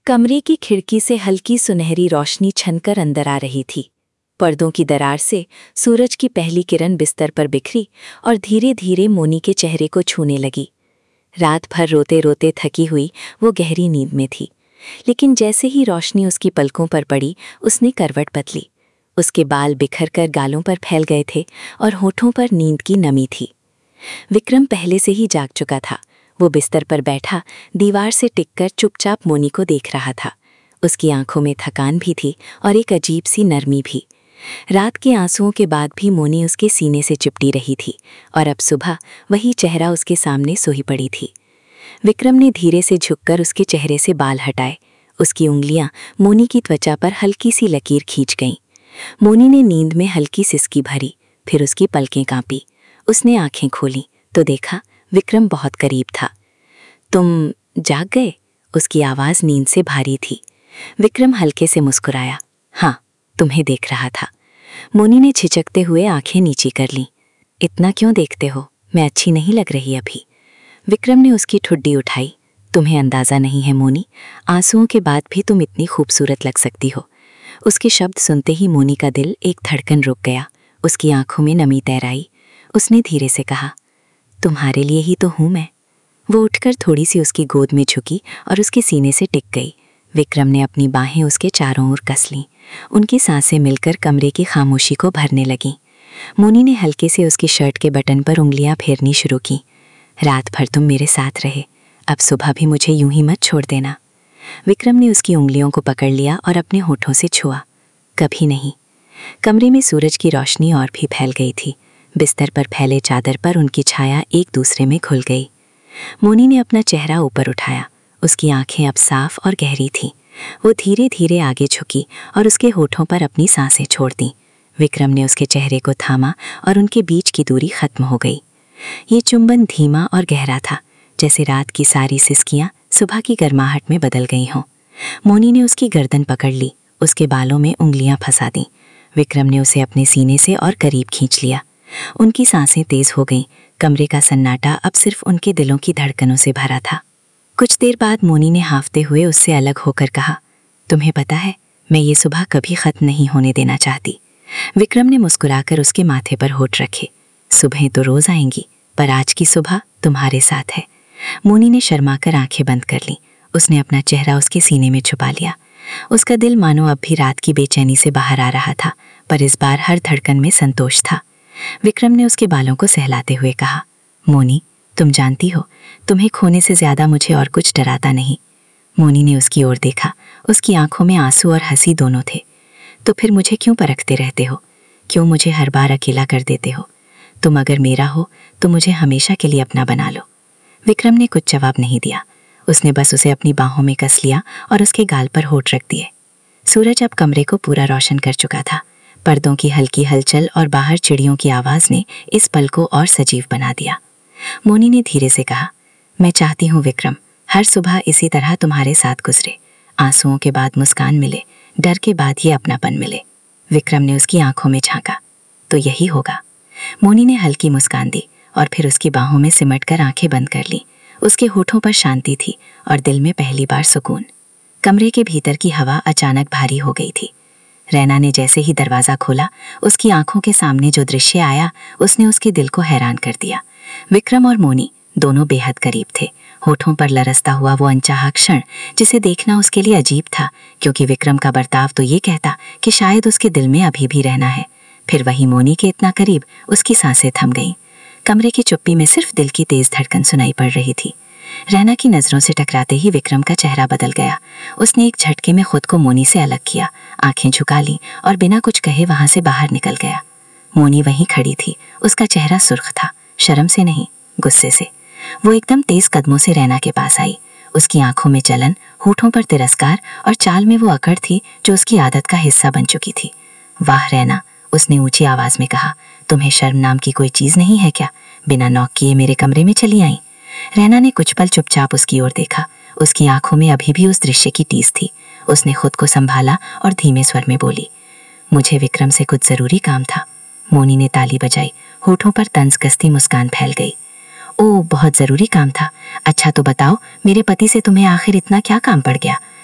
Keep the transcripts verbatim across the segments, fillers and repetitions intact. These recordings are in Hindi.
कमरे की खिड़की से हल्की सुनहरी रोशनी छनकर अंदर आ रही थी। पर्दों की दरार से सूरज की पहली किरण बिस्तर पर बिखरी और धीरे धीरे मोनी के चेहरे को छूने लगी। रात भर रोते रोते थकी हुई वो गहरी नींद में थी, लेकिन जैसे ही रोशनी उसकी पलकों पर पड़ी उसने करवट बदली। उसके बाल बिखर कर गालों पर फैल गए थे और होठों पर नींद की नमी थी। विक्रम पहले से ही जाग चुका था। वो बिस्तर पर बैठा दीवार से टिककर चुपचाप मोनी को देख रहा था। उसकी आंखों में थकान भी थी और एक अजीब सी नरमी भी। रात के आंसुओं के बाद भी मोनी उसके सीने से चिपटी रही थी और अब सुबह वही चेहरा उसके सामने सोई पड़ी थी। विक्रम ने धीरे से झुककर उसके चेहरे से बाल हटाए। उसकी उंगलियां मोनी की त्वचा पर हल्की सी लकीर खींच गईं। मोनी ने नींद में हल्की सिसकी भरी, फिर उसकी पलकें कांपी। उसने आंखें खोलीं तो देखा विक्रम बहुत करीब था। तुम जाग गए? उसकी आवाज़ नींद से भारी थी। विक्रम हल्के से मुस्कुराया। हाँ, तुम्हें देख रहा था। मोनी ने झिझकते हुए आंखें नीची कर लीं। इतना क्यों देखते हो? मैं अच्छी नहीं लग रही अभी? विक्रम ने उसकी ठुड्डी उठाई। तुम्हें अंदाज़ा नहीं है मोनी, आंसुओं के बाद भी तुम इतनी खूबसूरत लग सकती हो। उसके शब्द सुनते ही मोनी का दिल एक धड़कन रुक गया। उसकी आंखों में नमी तैर आई। उसने धीरे से कहा, तुम्हारे लिए ही तो हूँ मैं। वो उठकर थोड़ी सी उसकी गोद में झुकी और उसके सीने से टिक गई। विक्रम ने अपनी बाहें उसके चारों ओर कस लीं। उनकी सांसें मिलकर कमरे की खामोशी को भरने लगीं। मोनी ने हल्के से उसकी शर्ट के बटन पर उंगलियां फेरनी शुरू की। रात भर तुम मेरे साथ रहे, अब सुबह भी मुझे यूं ही मत छोड़ देना। विक्रम ने उसकी उंगलियों को पकड़ लिया और अपने होठों से छुआ। कभी नहीं। कमरे में सूरज की रोशनी और भी फैल गई थी। बिस्तर पर फैले चादर पर उनकी छाया एक दूसरे में घुल गई। मोनी ने अपना चेहरा ऊपर उठाया। उसकी आंखें अब साफ और गहरी थीं। वो धीरे धीरे आगे झुकी और उसके होठों पर अपनी सांसें छोड़ दीं। विक्रम ने उसके चेहरे को थामा और उनके बीच की दूरी खत्म हो गई। ये चुंबन धीमा और गहरा था, जैसे रात की सारी सिसकियां सुबह की गर्माहट में बदल गई हों। मोनी ने उसकी गर्दन पकड़ ली, उसके बालों में उंगलियां फंसा दीं। विक्रम ने उसे अपने सीने से और करीब खींच लिया। उनकी सांसें तेज हो गईं। कमरे का सन्नाटा अब सिर्फ उनके दिलों की धड़कनों से भरा था। कुछ देर बाद मोनी ने हांफते हुए उससे अलग होकर कहा, तुम्हें पता है, मैं ये सुबह कभी खत्म नहीं होने देना चाहती। विक्रम ने मुस्कुराकर उसके माथे पर होठ रखे। सुबह तो रोज आएंगी, पर आज की सुबह तुम्हारे साथ है। मोनी ने शर्माकर आंखें बंद कर लीं। उसने अपना चेहरा उसके सीने में छुपा लिया। उसका दिल मानो अब भी रात की बेचैनी से बाहर आ रहा था, पर इस बार हर धड़कन में संतोष था। विक्रम ने उसके बालों को सहलाते हुए कहा, मोनी, तुम जानती हो, तुम्हें खोने से ज्यादा मुझे और कुछ डराता नहीं। मोनी ने उसकी ओर देखा। उसकी आंखों में आंसू और हंसी दोनों थे। तो फिर मुझे क्यों परखते रहते हो? क्यों मुझे हर बार अकेला कर देते हो? तुम अगर मेरा हो तो मुझे हमेशा के लिए अपना बना लो। विक्रम ने कुछ जवाब नहीं दिया। उसने बस उसे अपनी बाहों में कस लिया और उसके गाल पर होठ रख दिए। सूरज अब कमरे को पूरा रोशन कर चुका था। पर्दों की हल्की हलचल और बाहर चिड़ियों की आवाज़ ने इस पल को और सजीव बना दिया। मोनी ने धीरे से कहा, मैं चाहती हूँ विक्रम, हर सुबह इसी तरह तुम्हारे साथ गुजरे। आंसुओं के बाद मुस्कान मिले, डर के बाद ये अपनापन मिले। विक्रम ने उसकी आंखों में झांका। तो यही होगा। मोनी ने हल्की मुस्कान दी और फिर उसकी बाहों में सिमटकर आंखें बंद कर लीं। उसके होठों पर शांति थी और दिल में पहली बार सुकून। कमरे के भीतर की हवा अचानक भारी हो गई थी। रैना ने जैसे ही दरवाज़ा खोला, उसकी आंखों के सामने जो दृश्य आया उसने उसके दिल को हैरान कर दिया। विक्रम और मोनी दोनों बेहद करीब थे। होठों पर लरसता हुआ वो अनचाहा क्षण, जिसे देखना उसके लिए अजीब था, क्योंकि विक्रम का बर्ताव तो ये कहता कि शायद उसके दिल में अभी भी रहना है। फिर वही मोनी के इतना करीब, उसकी सांसें थम गईं। कमरे की चुप्पी में सिर्फ दिल की तेज धड़कन सुनाई पड़ रही थी। रैना की नजरों से टकराते ही विक्रम का चेहरा बदल गया। उसने एक झटके में खुद को मोनी से अलग किया, आंखें झुका लीं और बिना कुछ कहे वहां से बाहर निकल गया। मोनी वहीं खड़ी थी। उसका चेहरा सुर्ख था, शर्म से नहीं, गुस्से से। वो एकदम तेज कदमों से रैना के पास आई। उसकी आंखों में जलन, होठों पर तिरस्कार और चाल में वो अकड़ थी जो उसकी आदत का हिस्सा बन चुकी थी। वाह रैना, उसने ऊंची आवाज में कहा, तुम्हें शर्म नाम की कोई चीज नहीं है क्या? बिना नॉक किए मेरे कमरे में चली आई। रैना ने कुछ पल चुपचाप उसकी ओर देखा। उसकी आंखों में अभी भी उस दृश्य की टीस थी। उसने खुद को संभाला और धीमे स्वर में बोली, मुझे विक्रम से कुछ जरूरी काम था। मोनी ने ताली बजाई। होठों पर तंज कसती मुस्कान फैल गई। ओह, बहुत जरूरी काम था। अच्छा तो बताओ, मेरे पति से तुम्हें आखिर इतना क्या काम पड़ गया?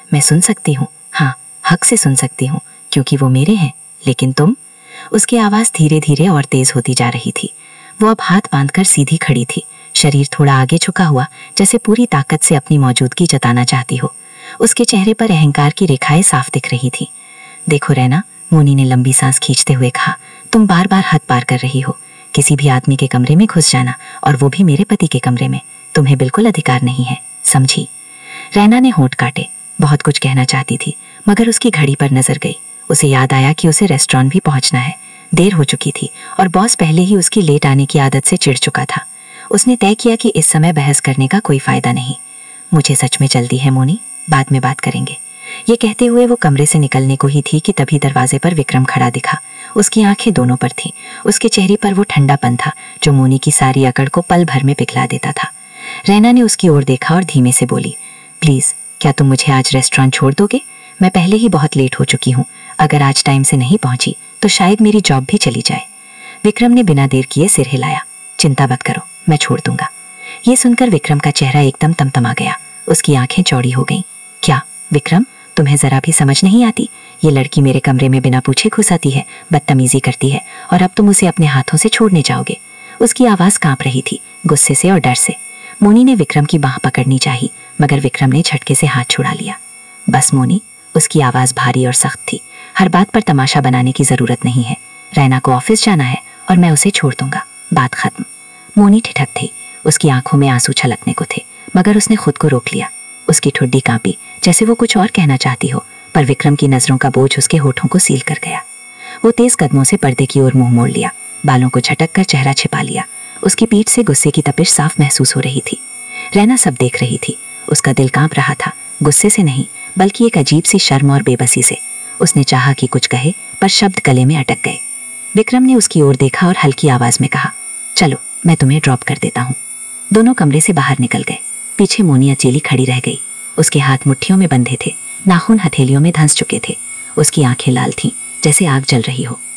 मैं सुन सकती हूँ, हाँ हक से सुन सकती हूँ, क्योंकि वो मेरे हैं। लेकिन तुम? उसकी आवाज़ धीरे धीरे और तेज होती जा रही थी। वो अब हाथ बांधकर सीधी खड़ी थी, शरीर थोड़ा आगे झुका हुआ, जैसे पूरी ताकत से अपनी मौजूदगी जताना चाहती हो। उसके चेहरे पर अहंकार की रेखाएं साफ दिख रही थी। देखो रैना, मोनी ने लंबी सांस खींचते हुए कहा, तुम बार बार हद पार कर रही हो। किसी भी आदमी के कमरे में घुस जाना, और वो भी मेरे पति के कमरे में, तुम्हें बिल्कुल अधिकार नहीं है, समझी? रैना ने होंठ काटे। बहुत कुछ कहना चाहती थी, मगर उसकी घड़ी पर नजर गई। उसे याद आया कि उसे रेस्टोरेंट भी पहुंचना है। देर हो चुकी थी और बॉस पहले ही उसकी लेट आने की आदत से चिढ़ चुका था। उसने तय किया कि इस समय बहस करने का कोई फायदा नहीं। मुझे सच में जल्दी है मोनी, बाद में बात करेंगे। ये कहते हुए वो कमरे से निकलने को ही थी कि तभी दरवाजे पर विक्रम खड़ा दिखा। उसकी आंखें दोनों पर थीं। उसके चेहरे पर वो ठंडापन था जो मोनी की सारी अकड़ को पल भर में पिघला देता था। रैना ने उसकी ओर देखा और धीमे से बोली, प्लीज क्या तुम मुझे आज रेस्टोरेंट छोड़ दोगे? मैं पहले ही बहुत लेट हो चुकी हूँ। अगर आज टाइम से नहीं पहुंची तो शायद मेरी जॉब भी चली जाए। विक्रम ने बिना देर किए सिर हिलाया। चिंता मत करो, मैं छोड़ दूंगा। ये सुनकर विक्रम का चेहरा एकदम तमतमा गया। उसकी आंखें चौड़ी हो गईं। क्या विक्रम, तुम्हें जरा भी समझ नहीं आती? ये लड़की मेरे कमरे में बिना पूछे घुस आती है, बदतमीजी करती है, और अब तुम उसे अपने हाथों से छोड़ने जाओगे? उसकी आवाज कांप रही थी, गुस्से से और डर से। मोनी ने विक्रम की बाह पकड़नी चाही, मगर विक्रम ने झटके से हाथ छुड़ा लिया। बस मोनी, उसकी आवाज भारी और सख्त थी, हर बात पर तमाशा बनाने की जरूरत नहीं है। रैना को ऑफिस जाना है और मैं उसे छोड़ दूंगा, बात खत्म। मोनी ठिठक थी, उसकी आंखों में आंसू छलकने को थे, मगर उसने खुद को रोक लिया। उसकी ठुड्डी कांपी, जैसे वो कुछ और कहना चाहती हो, पर विक्रम की नजरों का बोझ उसके होठों को सील कर गया। वो तेज कदमों से पर्दे की ओर मुंह मोड़ लिया, बालों को झटक कर चेहरा छिपा लिया। उसकी पीठ से गुस्से की तपिश साफ महसूस हो रही थी। रैना सब देख रही थी। उसका दिल कांप रहा था, गुस्से से नहीं, बल्कि एक अजीब सी शर्म और बेबसी से। उसने चाहा कि कुछ कहे, पर शब्द गले में अटक गए। विक्रम ने उसकी ओर देखा और हल्की आवाज में कहा, चलो मैं तुम्हें ड्रॉप कर देता हूँ। दोनों कमरे से बाहर निकल गए। पीछे मोनी अकेली खड़ी रह गई। उसके हाथ मुट्ठियों में बंधे थे, नाखून हथेलियों में धंस चुके थे। उसकी आंखें लाल थीं, जैसे आग जल रही हो।